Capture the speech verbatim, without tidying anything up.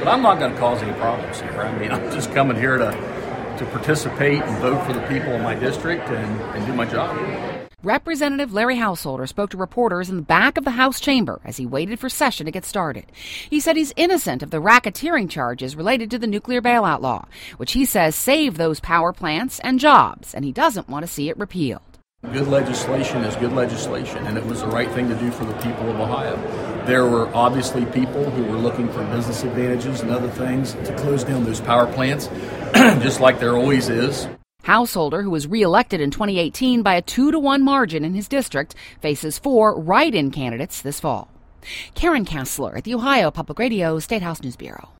But I'm not going to cause any problems here. I mean, I'm just coming here to, to participate and vote for the people in my district and, and do my job. Representative Larry Householder spoke to reporters in the back of the House chamber as he waited for session to get started. He said he's innocent of the racketeering charges related to the nuclear bailout law, which he says saved those power plants and jobs, and he doesn't want to see it repealed. Good legislation is good legislation, and it was the right thing to do for the people of Ohio. There were obviously people who were looking for business advantages and other things to close down those power plants, just like there always is. Householder, who was reelected in twenty eighteen by a two to one margin in his district, faces four write-in candidates this fall. Karen Kassler at the Ohio Public Radio State House News Bureau.